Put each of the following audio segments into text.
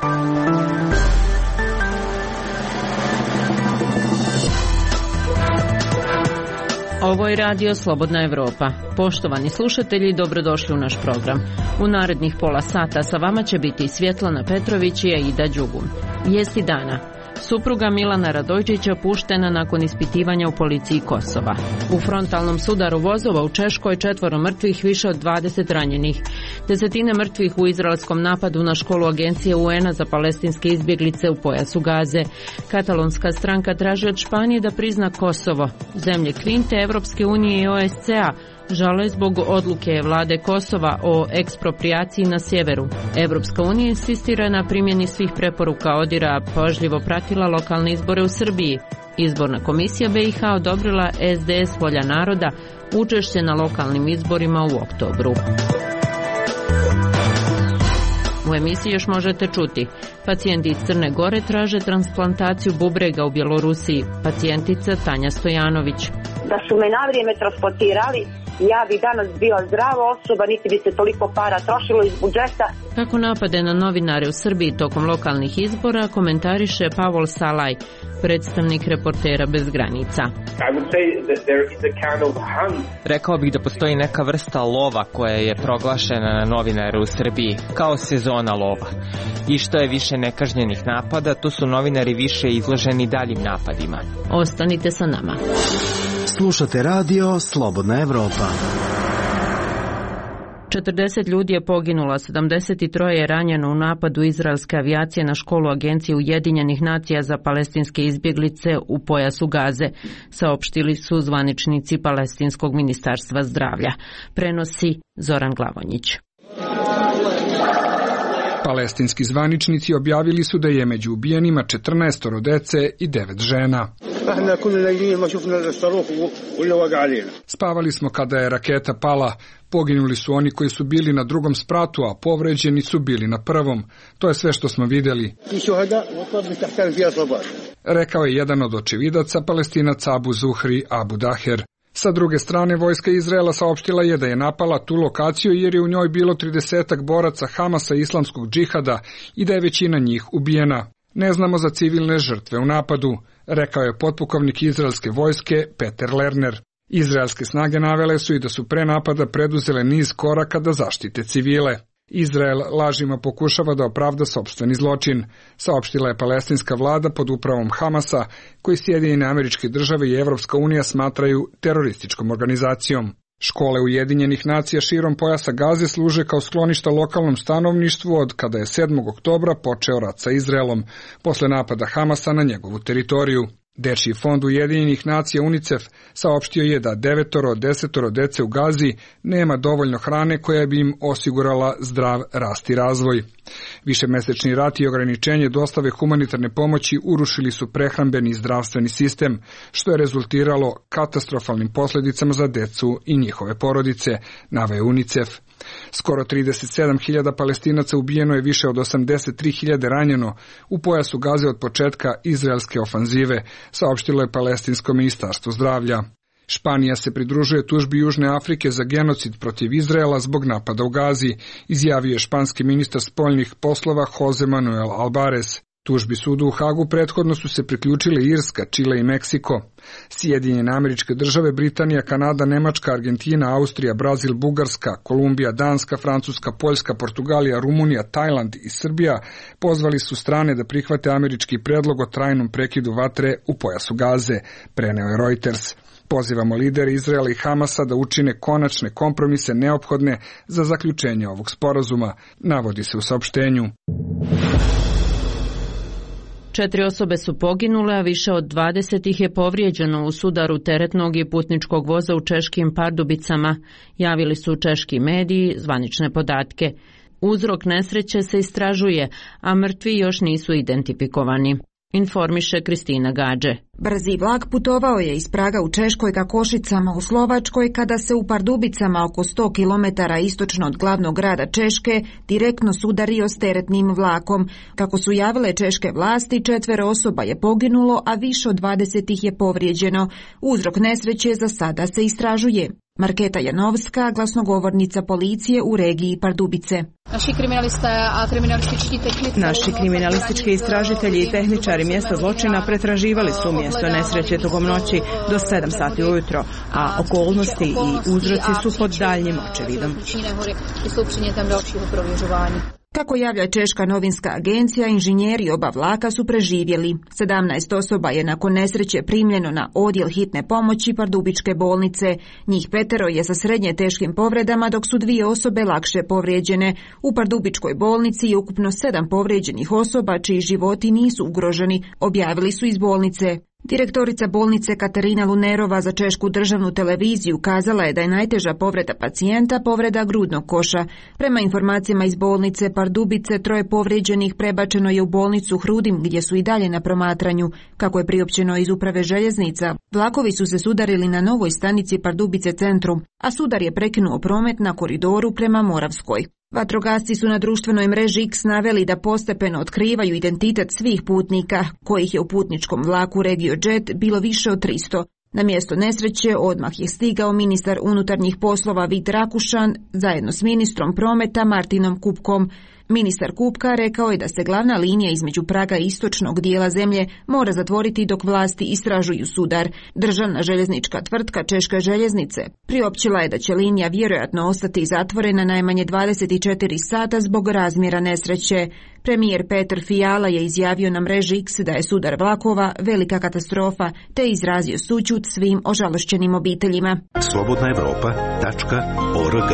Ovo je radio Slobodna Evropa. Poštovani slušatelji, dobrodošli u naš program. U narednih pola sata sa vama će biti Svjetlana Petrović i Aida Đugum. Vijesti dana. Supruga Milana Radojčića puštena nakon ispitivanja u policiji Kosova. U frontalnom sudaru vozova u Češkoj 4 mrtvih, više od 20 ranjenih. Desetine mrtvih u izraelskom napadu na školu agencije UN-a za palestinske izbjeglice u pojasu Gaze. Katalonska stranka traži od Španije da prizna Kosovo. Zemlje Kvinte, Evropske unije i OSCE-a žale zbog odluke vlade Kosova o eksproprijaciji na sjeveru. Evropska unija insistira na primjeni svih preporuka ODIHR-a, pažljivo pratila lokalne izbore u Srbiji. Izborna komisija BiH odobrila SDS Volja naroda učešće na lokalnim izborima u oktobru. U emisiji još možete čuti: pacijenti iz Crne Gore traže transplantaciju bubrega u Bjelorusiji. Pacijentica Tanja Stojanović. Da su me na vrijeme transplantirali, ja bi danas bila zdrava osoba, niti bi se toliko para trošilo iz budžeta. Kako napade na novinare u Srbiji tokom lokalnih izbora komentariše Pavol Salaj, predstavnik Reportera bez granica. Rekao bih da postoji neka vrsta lova koja je proglašena na novinare u Srbiji, kao sezona lova. I što je više nekažnjenih napada, to su novinari više izloženi daljim napadima. Ostanite sa nama. Slušate radio Slobodna Evropa. 40 ljudi je poginulo, 73 je ranjeno u napadu izraelske avijacije na školu agencije Ujedinjenih nacija za palestinske izbjeglice u pojasu Gaze, saopštili su zvaničnici Palestinskog ministarstva zdravlja. Prenosi Zoran Glavonjić. Palestinski zvaničnici objavili su da je među ubijenima 14 dece i 9 žena. Spavali smo kada je raketa pala. Poginuli su oni koji su bili na drugom spratu, a povređeni su bili na prvom. To je sve što smo vidjeli, rekao je jedan od očevidaca, Palestinac Abu Zuhri Abu Daher. Sa druge strane, vojska Izraela saopštila je da je napala tu lokaciju jer je u njoj bilo 30 boraca Hamasa islamskog džihada i da je većina njih ubijena. Ne znamo za civilne žrtve u napadu, rekao je potpukovnik izraelske vojske Peter Lerner. Izraelske snage navele su i da su pre napada preduzele niz koraka da zaštite civile. Izrael lažima pokušava da opravda sopstveni zločin, saopštila je palestinska vlada pod upravom Hamasa, koji Sjedinjene Američke Države i Evropska unija smatraju terorističkom organizacijom. Škole Ujedinjenih nacija širom pojasa Gaze služe kao skloništa lokalnom stanovništvu od kada je 7. oktobra počeo rat sa Izraelom, posle napada Hamasa na njegovu teritoriju. Dečiji fond Ujedinjenih nacija UNICEF saopštio je da 9 od 10 dece u Gazi nema dovoljno hrane koja bi im osigurala zdrav rast i razvoj. Višemesečni rat i ograničenje dostave humanitarne pomoći urušili su prehrambeni i zdravstveni sistem, što je rezultiralo katastrofalnim posljedicama za decu i njihove porodice, naveo UNICEF. Skoro 37.000 Palestinaca ubijeno je, više od 83.000 ranjeno u pojasu Gaze od početka izraelske ofanzive, saopštilo je Palestinsko ministarstvo zdravlja. Španija se pridružuje tužbi Južne Afrike za genocid protiv Izraela zbog napada u Gazi, izjavio je španski ministar spoljnih poslova Jose Manuel Albares. Tužbi sudu u Hagu prethodno su se priključile Irska, Čile i Meksiko. Sjedinjene Američke Države, Britanija, Kanada, Nemačka, Argentina, Austrija, Brazil, Bugarska, Kolumbija, Danska, Francuska, Poljska, Portugalija, Rumunija, Tajland i Srbija pozvali su strane da prihvate američki predlog o trajnom prekidu vatre u pojasu Gaze, preneo je Reuters. Pozivamo lidere Izraela i Hamasa da učine konačne kompromise neophodne za zaključenje ovog sporazuma, navodi se u saopštenju. 4 osobe su poginule, a više od 20 ih je povrijeđeno u sudaru teretnog i putničkog voza u češkim Pardubicama, javili su češki mediji zvanične podatke. Uzrok nesreće se istražuje, a mrtvi još nisu identifikovani, informiše Kristina Gađe. Brzi vlak putovao je iz Praga u Češkoj ka Košicama u Slovačkoj kada se u Pardubicama oko 100 km istočno od glavnog grada Češke direktno sudario s teretnim vlakom. Kako su javile češke vlasti, 4 osoba je poginulo, a više od 20 ih je povrijeđeno. Uzrok nesreće za sada se istražuje. Marketa Janovska, glasnogovornica policije u regiji Pardubice. Naši kriminalistički istražitelji i tehničari mjesta zločina pretraživali su mjesto nesreće tokom noći do 7 sati ujutro, a okolnosti i uzroci su pod daljnjim očevidom. Kako javlja češka novinska agencija, inženjeri oba vlaka su preživjeli. 17 osoba je nakon nesreće primljeno na odjel hitne pomoći Pardubičke bolnice. Njih 5 je sa srednje teškim povredama, dok su 2 osobe lakše povrijeđene. U Pardubičkoj bolnici je ukupno 7 povrijeđenih osoba čiji životi nisu ugroženi, objavili su iz bolnice. Direktorica bolnice Katarina Lunerova za češku državnu televiziju kazala je da je najteža povreda pacijenta povreda grudnog koša. Prema informacijama iz bolnice Pardubice, 3 povrijeđenih prebačeno je u bolnicu Hrudim, gdje su i dalje na promatranju. Kako je priopćeno iz uprave željeznica, vlakovi su se sudarili na novoj stanici Pardubice centrum, a sudar je prekinuo promet na koridoru prema Moravskoj. Vatrogasci su na društvenoj mreži X naveli da postepeno otkrivaju identitet svih putnika, kojih je u putničkom vlaku RegioJet bilo više od 300. Na mjesto nesreće odmah je stigao ministar unutarnjih poslova Vit Rakušan zajedno s ministrom prometa Martinom Kupkom. Ministar Kupka rekao je da se glavna linija između praga i istočnog dijela zemlje mora zatvoriti dok vlasti istražuju sudar. Državna željeznička tvrtka Češke željeznice priopćila je da će linija vjerojatno ostati zatvorena najmanje 24 sata zbog razmjera nesreće. Premijer Petr Fiala je izjavio na mreži X da je sudar vlakova velika katastrofa, te izrazio sućut svim ožalošćenim obiteljima. slobodnaevropa.org.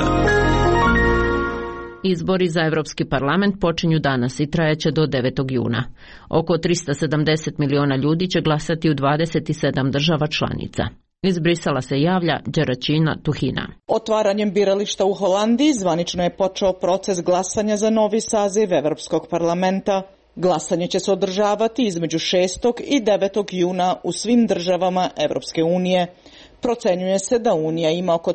Izbori za Europski parlament počinju danas i trajaće do 9. juna. Oko 370 miliona ljudi će glasati u 27 država članica. Iz Brisela se javlja Đeračina Tuhina. Otvaranjem birališta u Holandiji zvanično je počeo proces glasanja za novi saziv Europskog parlamenta. Glasanje će se održavati između 6. i 9. juna u svim državama Europske unije. Procenjuje se da Unija ima oko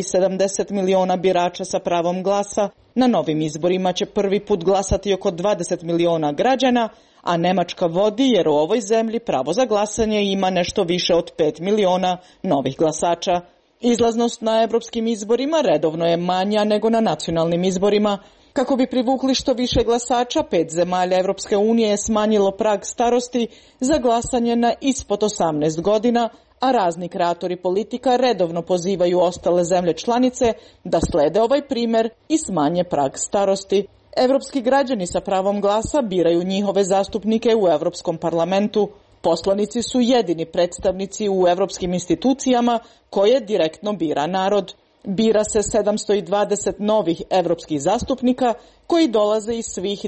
370 miliona birača sa pravom glasa. Na novim izborima će prvi put glasati oko 20 miliona građana, a Nemačka vodi jer u ovoj zemlji pravo za glasanje ima nešto više od 5 miliona novih glasača. Izlaznost na europskim izborima redovno je manja nego na nacionalnim izborima. Kako bi privukli što više glasača, 5 zemalja Europske unije je smanjilo prag starosti za glasanje na ispod 18 godina, a razni kreatori politika redovno pozivaju ostale zemlje članice da slede ovaj primjer i smanje prag starosti. Europski građani sa pravom glasa biraju njihove zastupnike u Europskom parlamentu. Poslanici su jedini predstavnici u europskim institucijama koje direktno bira narod. Bira se 720 novih europskih zastupnika koji dolaze iz svih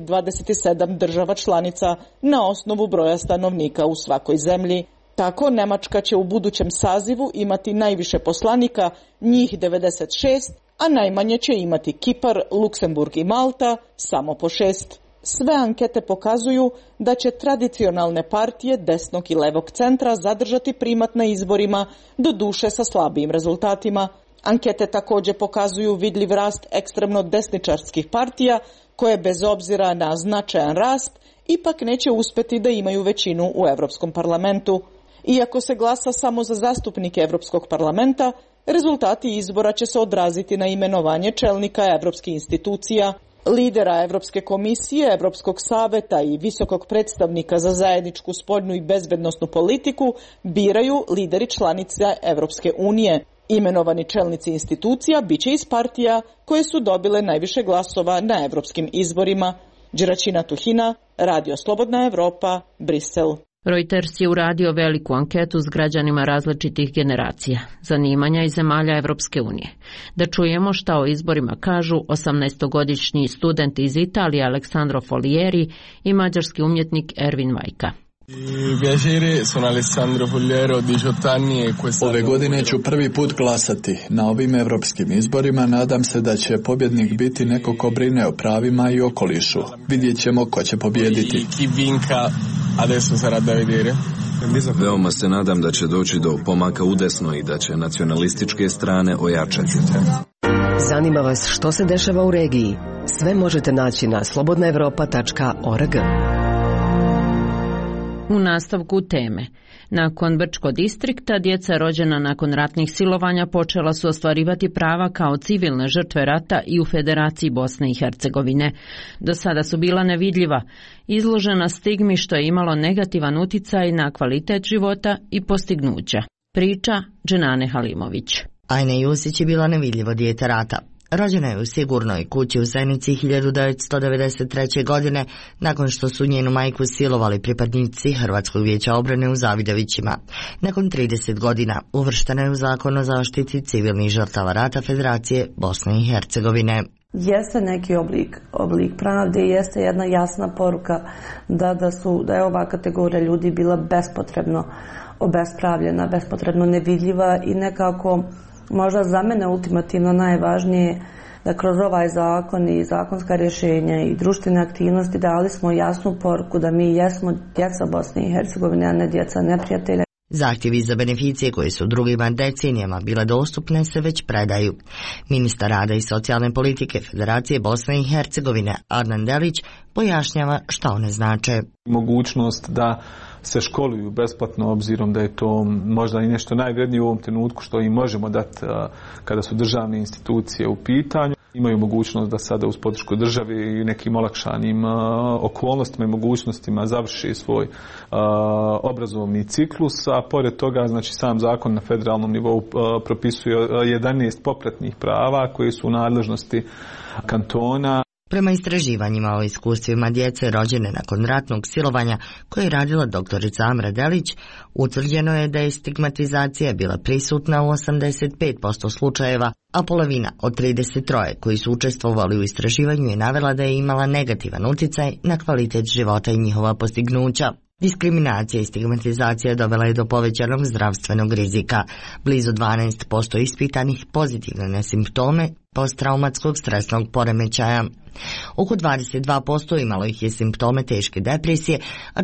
27 država članica na osnovu broja stanovnika u svakoj zemlji. Tako, Njemačka će u budućem sazivu imati najviše poslanika, njih 96, a najmanje će imati Kipar, Luksemburg i Malta, samo po 6. Sve ankete pokazuju da će tradicionalne partije desnog i levog centra zadržati primat na izborima, doduše sa slabijim rezultatima. Ankete također pokazuju vidljiv rast ekstremno desničarskih partija, koje bez obzira na značajan rast ipak neće uspjeti da imaju većinu u Europskom parlamentu. Iako se glasa samo za zastupnike Europskog parlamenta, rezultati izbora će se odraziti na imenovanje čelnika europskih institucija, lidera Europske komisije, Europskog saveta i visokog predstavnika za zajedničku spoljnu i bezbednosnu politiku biraju lideri članice Europske unije. Imenovani čelnici institucija bit će iz partija koje su dobile najviše glasova na europskim izborima. Đeračina Tuhina, Radio Slobodna Evropa, Brisel. Reuters je uradio veliku anketu s građanima različitih generacija, zanimanja i zemalja Evropske unije. Da čujemo šta o izborima kažu 18-godišnji student iz Italije Alessandro Folieri i mađarski umjetnik Ervin Vajka. Ove godine ću prvi put glasati. Na ovim europskim izborima nadam se da će pobjednik biti neko ko brine o pravima i okolišu. Vidjet ćemo ko će pobijediti. Veoma se nadam da će doći do pomaka udesno i da će nacionalističke strane ojačati. Zanima vas što se dešava u regiji? Sve možete naći na slobodnaevropa.org. U nastavku teme. Nakon Brčko distrikta, djeca rođena nakon ratnih silovanja počela su ostvarivati prava kao civilne žrtve rata i u Federaciji Bosne i Hercegovine. Do sada su bila nevidljiva, izložena stigmi što je imalo negativan uticaj na kvalitet života i postignuća. Priča Dženane Halimović. Ajna Jusić je bila nevidljivo dijete rata. Rođena je u sigurnoj kući u Zenici 1993. godine, nakon što su njenu majku silovali pripadnici Hrvatskog vijeća obrane u Zavidovićima. Nakon 30 godina uvrštena je u Zakon o zaštiti civilnih žrtava rata Federacije Bosne i Hercegovine. Jeste neki oblik pravde i jeste jedna jasna poruka da je ova kategorija ljudi bila bespotrebno obespravljena, bespotrebno nevidljiva i nekako možda za mene ultimativno najvažnije da kroz ovaj zakon i zakonska rješenja i društvene aktivnosti dali smo jasnu poruku da mi jesmo djeca Bosne i Hercegovine, a ne djeca neprijatelja. Zahtjevi za beneficije koje su drugima decenijama bile dostupne se već predaju. Ministar rada i socijalne politike Federacije Bosne i Hercegovine Adnan Delić pojašnjava šta one znače. Mogućnost da se školuju besplatno, obzirom da je to možda i nešto najvrednije u ovom trenutku što im možemo dati kada su državne institucije u pitanju. Imaju mogućnost da sada uz podršku države i nekim olakšanim okolnostima i mogućnostima završi svoj obrazovni ciklus, a pored toga znači sam zakon na federalnom nivou propisuje 11 popratnih prava koji su u nadležnosti kantona. Prema istraživanjima o iskustvima djece rođene nakon ratnog silovanja koje je radila doktorica Amra Delić, utvrđeno je da je stigmatizacija bila prisutna u 85% slučajeva, a polovina od 33 koji su učestvovali u istraživanju je navela da je imala negativan utjecaj na kvalitet života i njihova postignuća. Diskriminacija i stigmatizacija dovela je do povećanog zdravstvenog rizika. Blizu 12% ispitanih pozitivne na simptome posttraumatskog stresnog poremećaja. Oko 22% imalo ih je simptome teške depresije, a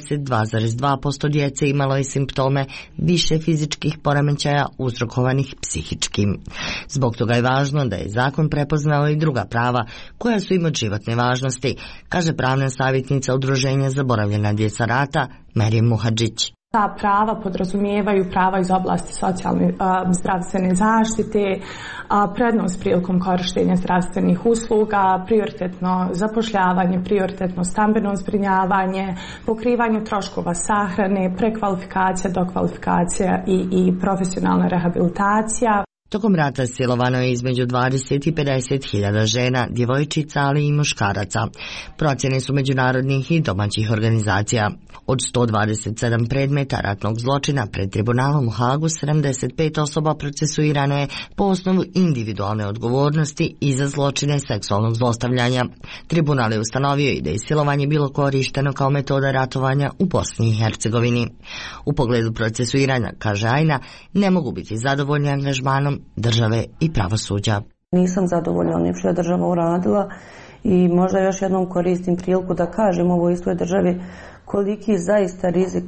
42,2% djece imalo je simptome više fizičkih poremećaja uzrokovanih psihičkim. Zbog toga je važno da je zakon prepoznao i druga prava koja su im od životne važnosti, kaže pravna savjetnica Udruženja Zaboravljena djeca rata Merjem Muhadžić. Ta prava podrazumijevaju prava iz oblasti socijalne zdravstvene zaštite, prednost prilikom korištenja zdravstvenih usluga, prioritetno zapošljavanje, prioritetno stambeno zbrinjavanje, pokrivanje troškova sahrane, prekvalifikacija, dokvalifikacija i profesionalna rehabilitacija. Tokom rata silovano je između 20 i 50 hiljada žena, djevojčica, ali i muškaraca. Procjene su međunarodnih i domaćih organizacija. Od 127 predmeta ratnog zločina pred tribunalom u Hagu 75 osoba procesuirano je po osnovu individualne odgovornosti i za zločine seksualnog zlostavljanja. Tribunal je ustanovio i da je silovanje bilo korišteno kao metoda ratovanja u Bosni i Hercegovini. U pogledu procesuiranja, kaže Ajna, ne mogu biti zadovoljni angažmanom države i pravosuđa. Nisam zadovoljna onim što je država uradila i možda još jednom koristim priliku da kažem ovoj istoj državi koliki zaista rizik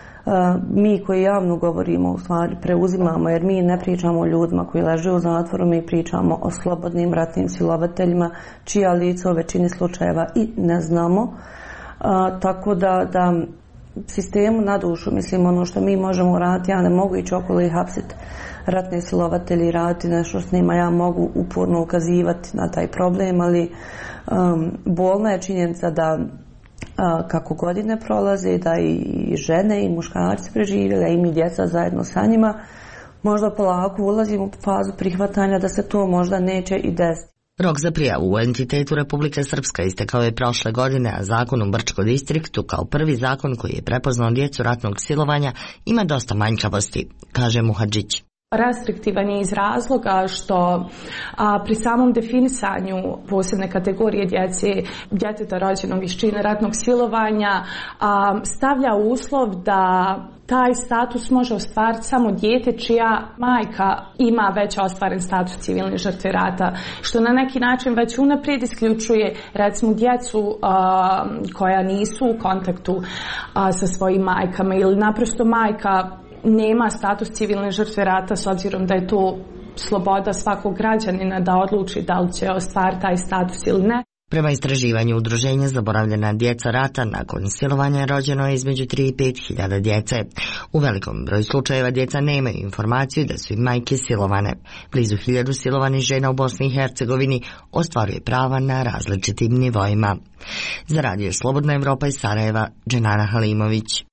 mi koji javno govorimo u stvari preuzimamo, jer mi ne pričamo o ljudima koji leže u zatvoru, mi pričamo o slobodnim ratnim silovateljima čija lica u većini slučajeva i ne znamo. Tako da sistemu na dušu, mislim, ono što mi možemo uraditi, ja ne mogu ići okolo i hapsiti ratne silovatelji i raditi nešto s njima, ja mogu uporno ukazivati na taj problem, ali bolna je činjenica da kako godine prolaze, da i žene i muškarci preživjeli, a i mi djeca zajedno sa njima, možda polako ulazimo u fazu prihvatanja da se to možda neće i desiti. Rok za prijavu u entitetu Republike Srpska istekao je prošle godine, a zakon u Brčko distriktu kao prvi zakon koji je prepoznao djecu ratnog silovanja ima dosta manjkavosti, kaže Muhadžić. Restriktivan je iz razloga što pri samom definisanju posebne kategorije djeteta rođenog iz čina ratnog silovanja stavlja uslov da taj status može ostvariti samo dijete čija majka ima već ostvaren status civilne žrtve rata, što na neki način već unaprijed isključuje recimo djecu koja nisu u kontaktu sa svojim majkama ili naprosto majka nema status civilne žrtve rata s obzirom da je to sloboda svakog građanina da odluči da li će ostvariti taj status ili ne. Prema istraživanju udruženja Zaboravljena djeca rata, nakon silovanja rođeno je između 3 i 5 hiljada djece. U velikom broju slučajeva djeca nemaju informaciju da su im majke silovane. Blizu 1000 silovanih žena u Bosni i Hercegovini ostvaruje prava na različitim nivoima. Za Radio Slobodna Evropa iz Sarajeva, Dženana Halimović.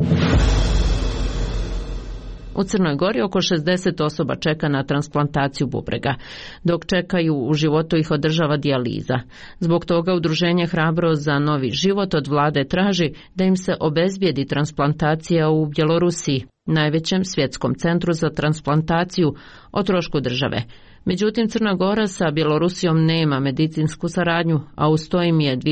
U Crnoj Gori oko 60 osoba čeka na transplantaciju bubrega. Dok čekaju, u životu ih održava dijaliza. Zbog toga udruženje Hrabro za novi život od vlade traži da im se obezbijedi transplantacija u Bjelorusiji, najvećem svjetskom centru za transplantaciju, o trošku države. Međutim, Crna Gora sa Bjelorusijom nema medicinsku saradnju, a uz to im je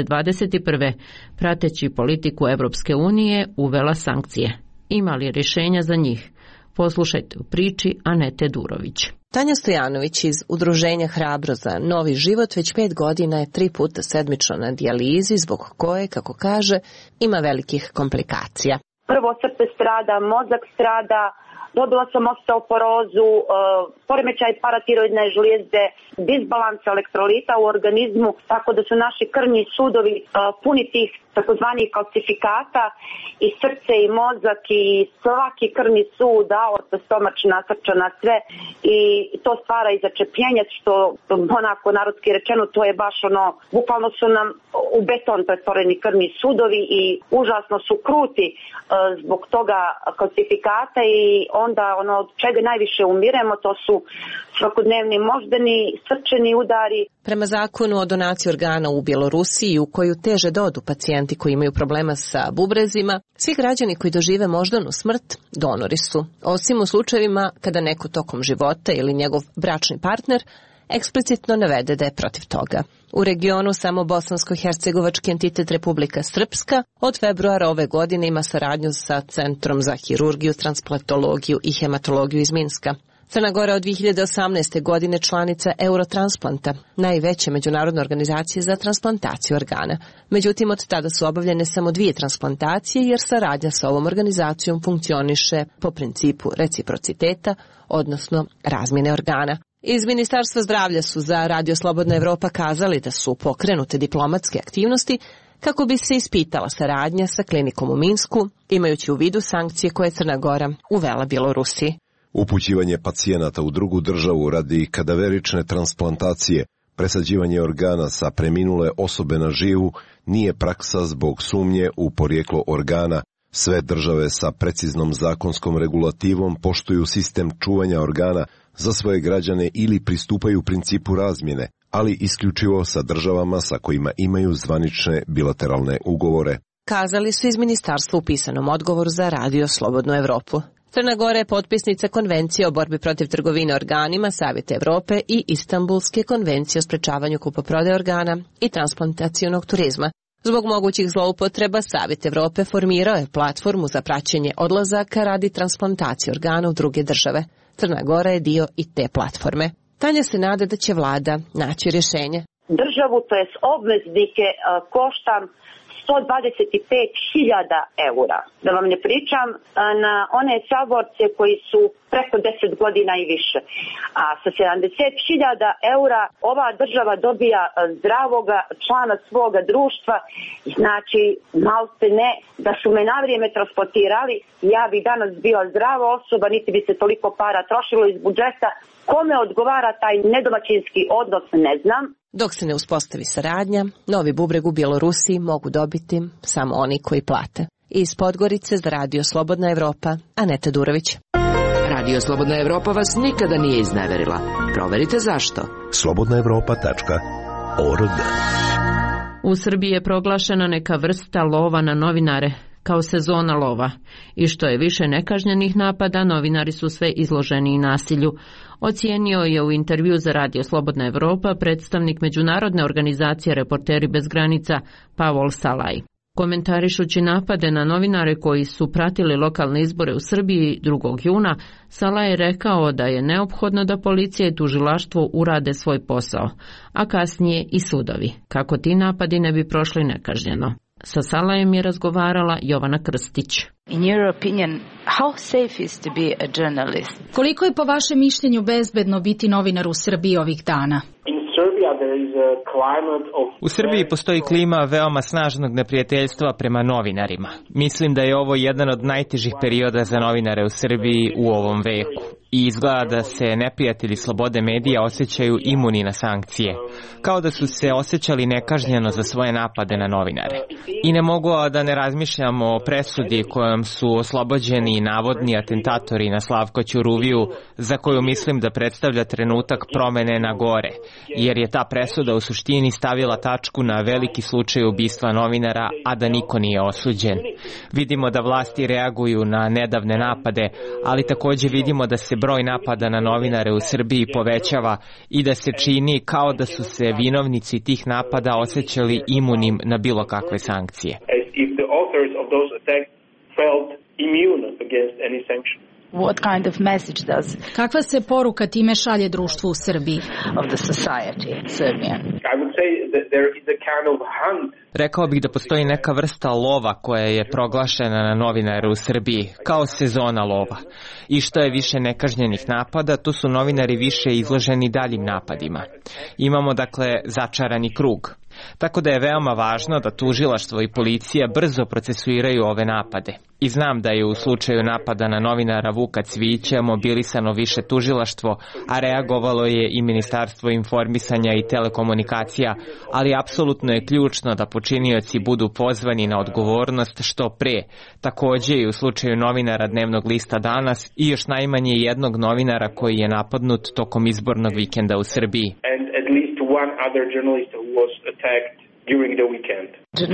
2021. prateći politiku Europske unije uvela sankcije. Ima li rješenja za njih? Poslušajte u priči Anete Durović. Tanja Stojanović iz udruženja Hrabro za novi život već 5 godina je 3 puta sedmično na dijalizi, zbog koje, kako kaže, ima velikih komplikacija. Prvo srce strada, mozak strada, dobila sam osteoporozu, poremećaj paratiroidne žlijezde, disbalans elektrolita u organizmu, tako da su naši krvni sudovi puni tih takozvanih kalcifikata i srce i mozak i svaki krvni sud, aorta, stomačna, srčana, sve, i to stvara i začepljenje, što onako narodski rečeno, to je baš ono, bukvalno su nam u beton pretvoreni krvni sudovi i užasno su kruti zbog toga kalcifikata, i onda ono od čega najviše umiremo, to su svakodnevni moždani, srčani udari. Prema zakonu o donaciji organa u Bjelorusiji, u koju teže dodu pacijenti koji imaju problema sa bubrezima, svi građani koji dožive moždanu smrt donori su, osim u slučajevima kada neko tokom života ili njegov bračni partner eksplicitno navede da je protiv toga. U regionu samo bosansko-hercegovački entitet Republika Srpska od februara ove godine ima saradnju sa Centrom za hirurgiju, transplantologiju i hematologiju iz Minska. Crna Gora od 2018. godine članica Eurotransplanta, najveće međunarodne organizacije za transplantaciju organa. Međutim, od tada su obavljene samo 2 transplantacije, jer saradnja sa ovom organizacijom funkcioniše po principu reciprociteta, odnosno razmjene organa. Iz Ministarstva zdravlja su za Radio Slobodna Evropa kazali da su pokrenute diplomatske aktivnosti kako bi se ispitala saradnja sa klinikom u Minsku, imajući u vidu sankcije koje je Crna Gora uvela Bjelorusiji. Upućivanje pacijenata u drugu državu radi kadaverične transplantacije, presađivanje organa sa preminule osobe na živu nije praksa zbog sumnje u porijeklo organa. Sve države sa preciznom zakonskom regulativom poštuju sistem čuvanja organa za svoje građane ili pristupaju principu razmjene, ali isključivo sa državama sa kojima imaju zvanične bilateralne ugovore. Kazali su iz ministarstva u pisanom odgovoru za Radio Slobodnu Evropu. Crna Gora je potpisnica Konvencije o borbi protiv trgovine organima Savjeta Evrope i Istanbulske konvencije o sprečavanju kupoprodaje organa i transplantacionog turizma. Zbog mogućih zloupotreba, Savjet Evrope formirao je platformu za praćenje odlazaka radi transplantacije organa u druge države. Crna Gora je dio i te platforme. Tanja se nada da će vlada naći rješenje. Državu, to jest obveznike, koštam 125.000 eura. Da vam ne pričam na one saborce koji su preko 10 godina i više. A sa 70.000 eura ova država dobija zdravoga člana svoga društva. Znači, malte ne, da su me na vrijeme transportirali, ja bi danas bila zdrava osoba, niti bi se toliko para trošilo iz budžeta. Kome odgovara taj nedomaćinski odnos, ne znam. Dok se ne uspostavi saradnja, novi bubreg u Bjelorusiji mogu dobiti samo oni koji plate. Iz Podgorice za Radio Slobodna Evropa, Aneta Durović. Radio Slobodna Evropa vas nikada nije izneverila. Proverite zašto. slobodnaevropa.org. U Srbiji je proglašena neka vrsta lova na novinare, kao sezona lova. I što je više nekažnjenih napada, novinari su sve izloženi nasilju. Ocijenio je u intervju za Radio Slobodna Evropa predstavnik međunarodne organizacije Reporteri bez granica Pavol Salaj. Komentarišući napade na novinare koji su pratili lokalne izbore u Srbiji 2. juna, Salaj je rekao da je neophodno da policija i tužilaštvo urade svoj posao, a kasnije i sudovi, kako ti napadi ne bi prošli nekažnjeno. Sa Salajem je razgovarala Jovana Krstić. In your opinion, how safe is to be a journalist? Koliko je po vašem mišljenju bezbedno biti novinar u Srbiji ovih dana? In Serbia U Srbiji postoji klima veoma snažnog neprijateljstva prema novinarima. Mislim da je ovo jedan od najtežih perioda za novinare u Srbiji u ovom veku. I izgleda da se neprijatelji slobode medija osjećaju imuni na sankcije, kao da su se osjećali nekažnjeno za svoje napade na novinare. I ne mogu da ne razmišljam o presudi kojom su oslobođeni navodni atentatori na Slavko Ćuruviju, za koju mislim da predstavlja trenutak promene na gore, jer je ta presuda u suštini stavila tačku na veliki slučaj ubistva novinara, a da niko nije osuđen. Vidimo da vlasti reaguju na nedavne napade, ali takođe vidimo da se broj napada na novinare u Srbiji povećava i da se čini kao da su se vinovnici tih napada osjećali imunim na bilo kakve sankcije. What kind of message does Kakva se poruka time šalje društvu u Srbiji? Of the society Serbian? I would say that there is a kind of hunt. Rekao bih da postoji neka vrsta lova koja je proglašena na novinare u Srbiji, kao sezona lova. I što je više nekažnjenih napada, tu su novinari više izloženi daljim napadima. Imamo dakle začarani krug. Tako da je veoma važno da tužilaštvo i policija brzo procesuiraju ove napade. I znam da je u slučaju napada na novinara Vuka Cvijića mobilisano više tužilaštvo, a reagovalo je i Ministarstvo informisanja i telekomunikacija, ali apsolutno je ključno da počinioci budu pozvani na odgovornost što pre. Takođe i u slučaju novinara Dnevnog lista Danas i još najmanje jednog novinara koji je napadnut tokom izbornog vikenda u Srbiji. And at least one other journalist who was attacked during the weekend.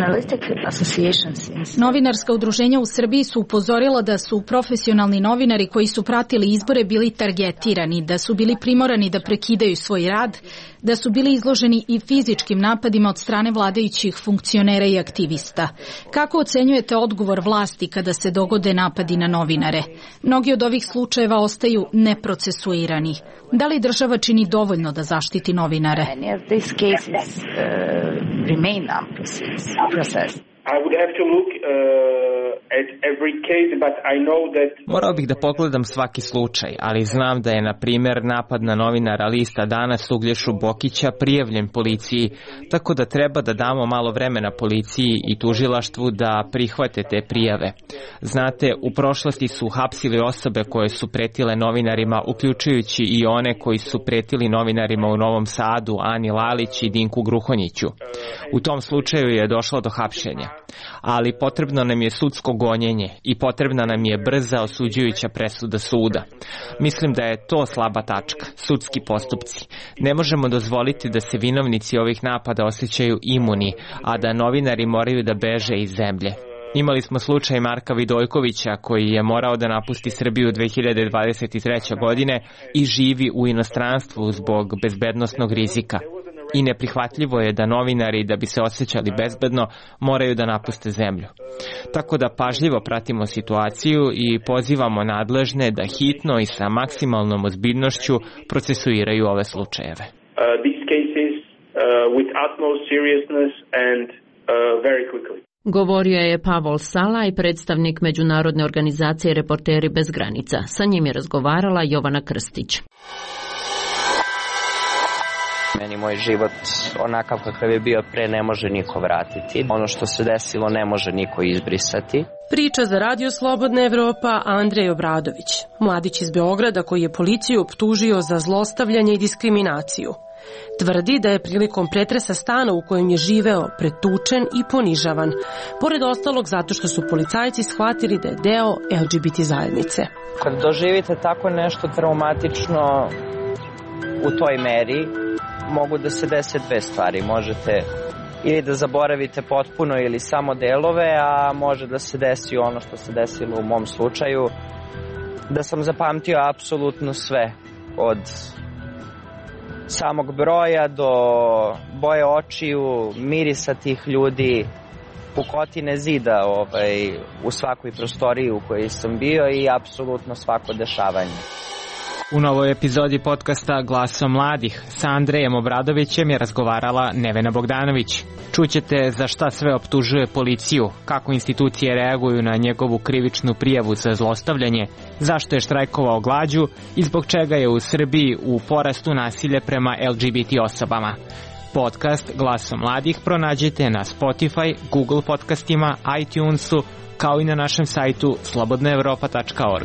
Novinarska udruženja u Srbiji su upozorila da su profesionalni novinari koji su pratili izbore bili targetirani, da su bili primorani da prekidaju svoj rad, da su bili izloženi i fizičkim napadima od strane vladajućih funkcionera i aktivista. Kako ocenjujete odgovor vlasti kada se dogode napadi na novinare? Mnogi od ovih slučajeva ostaju neprocesuirani. Da li država čini dovoljno da zaštiti novinare? I would have to look at every case, but I know that... Morao bih da pogledam svaki slučaj, ali znam da je, na primjer, napad na novinara Lista Danas Uglješu Bokića prijavljen policiji, tako da treba da damo malo vremena policiji i tužilaštvu da prihvate te prijave. Znate, u prošlosti su hapsili osobe koje su pretile novinarima, uključujući i one koji su pretili novinarima u Novom Sadu, Ani Lalić i Dinku Gruhonjiću. U tom slučaju je došlo do hapšenja. Ali potrebno nam je sudsko gonjenje i potrebna nam je brza osuđujuća presuda suda. Mislim da je to slaba tačka, sudski postupci. Ne možemo dozvoliti da se vinovnici ovih napada osjećaju imuni, a da novinari moraju da beže iz zemlje. Imali smo slučaj Marka Vidojkovića koji je morao da napusti Srbiju 2023. godine i živi u inostranstvu zbog bezbednosnog rizika. I neprihvatljivo je da novinari, da bi se osjećali bezbedno, moraju da napuste zemlju. Tako da pažljivo pratimo situaciju i pozivamo nadležne da hitno i sa maksimalnom ozbiljnošću procesuiraju ove slučajeve. These cases with utmost seriousness and very quickly. Govorio je Pavol Salaj, predstavnik Međunarodne organizacije Reporteri bez granica. Sa njim je razgovarala Jovana Krstić. Meni moj život onakav kakav je bio pre ne može niko vratiti. Ono što se desilo ne može niko izbrisati. Priča za Radio Slobodna Evropa Andrej Obradović, mladić iz Beograda koji je policiju optužio za zlostavljanje i diskriminaciju. Tvrdi da je prilikom pretresa stana u kojem je živeo pretučen i ponižavan, pored ostalog zato što su policajci shvatili da je deo LGBT zajednice. Kad doživite tako nešto traumatično u toj meri, mogu da se dese dve stvari. Možete ili da zaboravite potpuno ili samo delove, a može da se desi ono što se desilo u mom slučaju, da sam zapamtio apsolutno sve, od samog broja do boje očiju, mirisa tih ljudi, pukotine zida u svakoj prostoriji u kojoj sam bio i apsolutno svako dešavanje. U novoj epizodi podcasta Glasom mladih sa Andrejem Obradovićem je razgovarala Nevena Bogdanović. Čućete za šta sve optužuje policiju, kako institucije reaguju na njegovu krivičnu prijavu za zlostavljanje, zašto je štrajkovao glađu i zbog čega je u Srbiji u porastu nasilje prema LGBT osobama. Podcast Glasom mladih pronađite na Spotify, Google podcastima, iTunesu, kao i na našem sajtu slobodnaevropa.org.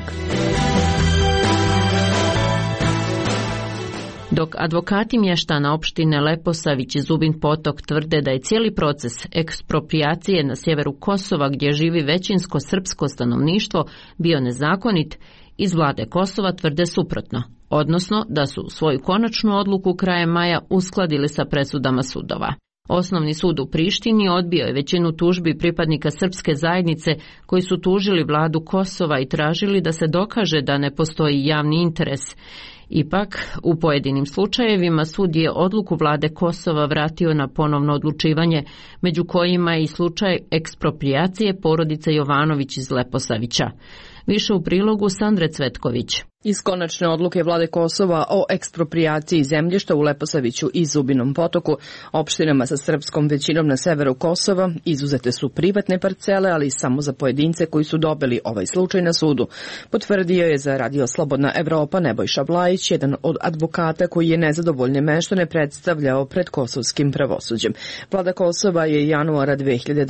Dok advokati mještana opštine Leposavić i Zubin Potok tvrde da je cijeli proces eksproprijacije na sjeveru Kosova, gdje živi većinsko srpsko stanovništvo, bio nezakonit, iz vlade Kosova tvrde suprotno, odnosno da su svoju konačnu odluku krajem maja uskladili sa presudama sudova. Osnovni sud u Prištini odbio je većinu tužbi pripadnika srpske zajednice koji su tužili vladu Kosova i tražili da se dokaže da ne postoji javni interes. Ipak, u pojedinim slučajevima sud je odluku vlade Kosova vratio na ponovno odlučivanje, među kojima je i slučaj eksproprijacije porodice Jovanović iz Leposavića. Više u prilogu Sandre Cvetković. Iz konačne odluke vlade Kosova o eksproprijaciji zemljišta u Leposaviću i Zubinom Potoku, opštinama sa srpskom većinom na severu Kosova, izuzete su privatne parcele, ali samo za pojedince koji su dobili ovaj slučaj na sudu. Potvrdio je za Radio Slobodna Evropa Nebojša Blajić, jedan od advokata koji je nezadovoljne meštane predstavljao pred kosovskim pravosuđem. Vlada Kosova je januara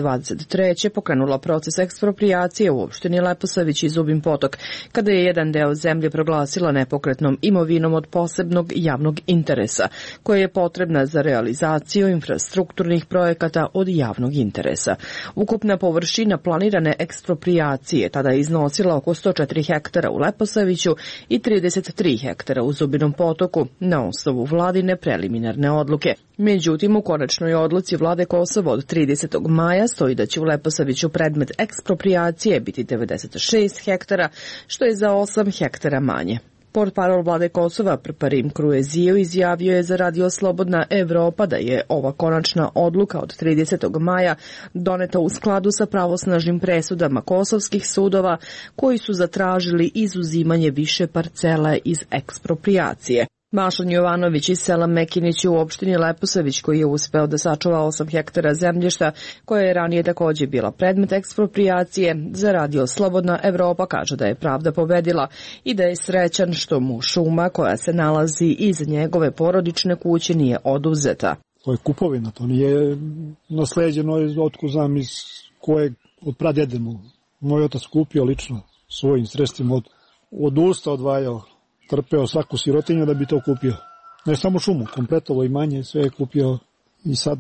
2023. pokrenula proces eksproprijacije u opštini Leposavić i Zubin Potok, kada je jedan deo zemlje proglasila nepokretnom imovinom od posebnog javnog interesa, koja je potrebna za realizaciju infrastrukturnih projekata od javnog interesa. Ukupna površina planirane eksproprijacije tada je iznosila oko 104 hektara u Leposaviću i 33 hektara u Zubinom Potoku na osnovu vladine preliminarne odluke. Međutim, u konačnoj odluci vlade Kosova od 30. maja stoji da će u Leposaviću predmet eksproprijacije biti 96 hektara, što je za 8 hektara manje. Portparol vlade Kosova Prparim Kruezio izjavio je za Radio Slobodna Evropa da je ova konačna odluka od 30. maja doneta u skladu sa pravosnažnim presudama kosovskih sudova koji su zatražili izuzimanje više parcela iz eksproprijacije. Mašan Jovanović iz sela Mekinić u opštini Leposavić, koji je uspeo da sačuva 8 hektara zemljišta, koja je ranije također bila predmet eksproprijacije, za Radio Slobodna Evropa kaže da je pravda pobedila i da je srećan što mu šuma koja se nalazi iza njegove porodične kuće nije oduzeta. To je kupovina, to nije nasleđeno otkud znam iz kojeg od pradede mu. Moj otac kupio lično svojim sredstvima od usta odvajao. Trpeo svaku sirotinju da bi to kupio. Ne samo šumu, kompletovo imanje, sve je kupio i sad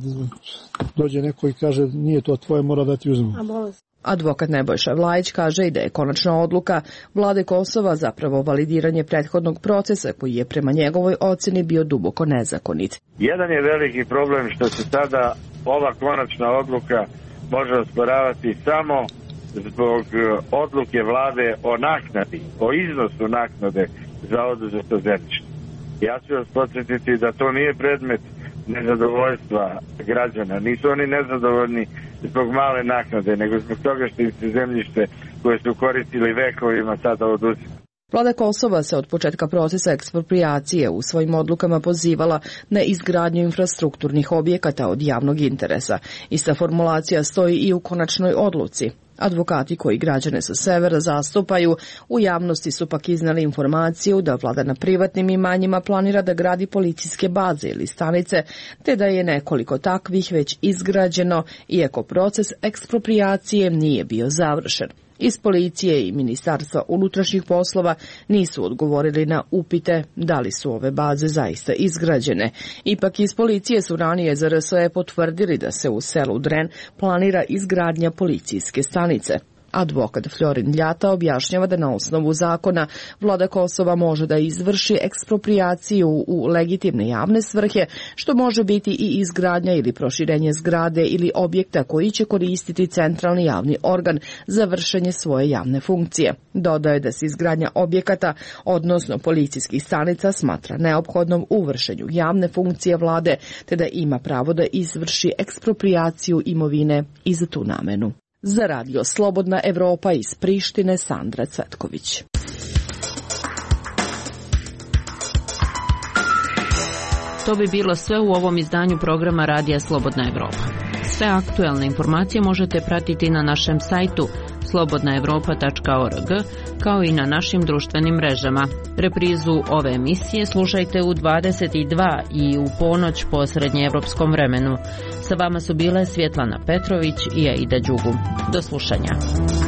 dođe neko i kaže nije to tvoje, mora da ti uzmemo. Advokat Nebojša Vlajić kaže i da je konačna odluka vlade Kosova zapravo validiranje prethodnog procesa koji je prema njegovoj ocjeni bio duboko nezakonit. Jedan je veliki problem što se sada ova konačna odluka može osporavati samo zbog odluke vlade o naknadi, o iznosu naknade za oduzeto zemljište. Ja ću vas podsjetiti da to nije predmet nezadovoljstva građana. Nisu oni nezadovoljni zbog male naknade, nego zbog toga što im se zemljište koje su koristili vekovima sada oduzima. Vlada Kosova se od početka procesa eksproprijacije u svojim odlukama pozivala na izgradnju infrastrukturnih objekata od javnog interesa. Ista formulacija stoji i u konačnoj odluci. Advokati koji građane sa severa zastupaju u javnosti su pak iznali informaciju da vlada na privatnim imanjima planira da gradi policijske baze ili stanice, te da je nekoliko takvih već izgrađeno, iako proces eksproprijacije nije bio završen. Iz policije i Ministarstva unutrašnjih poslova nisu odgovorili na upite da li su ove baze zaista izgrađene. Ipak iz policije su ranije za RSE potvrdili da se u selu Dren planira izgradnja policijske stanice. Advokat Florin Ljata objašnjava da na osnovu zakona vlada Kosova može da izvrši eksproprijaciju u legitimne javne svrhe, što može biti i izgradnja ili proširenje zgrade ili objekta koji će koristiti centralni javni organ za vršenje svoje javne funkcije. Dodaje da se izgradnja objekata, odnosno policijskih stanica, smatra neophodnom u vršenju javne funkcije vlade, te da ima pravo da izvrši eksproprijaciju imovine i za tu namenu. Za Radio Slobodna Evropa iz Prištine, Sandra Cvetković. To bi bilo sve u ovom izdanju programa Radija Slobodna Evropa. Sve aktuelne informacije možete pratiti na našem sajtu slobodnaevropa.org, kao i na našim društvenim mrežama. Reprizu ove emisije slušajte u 22 i u ponoć po srednjeevropskom vremenu. Sa vama su bile Svjetlana Petrović i Aida Đugum. Do slušanja.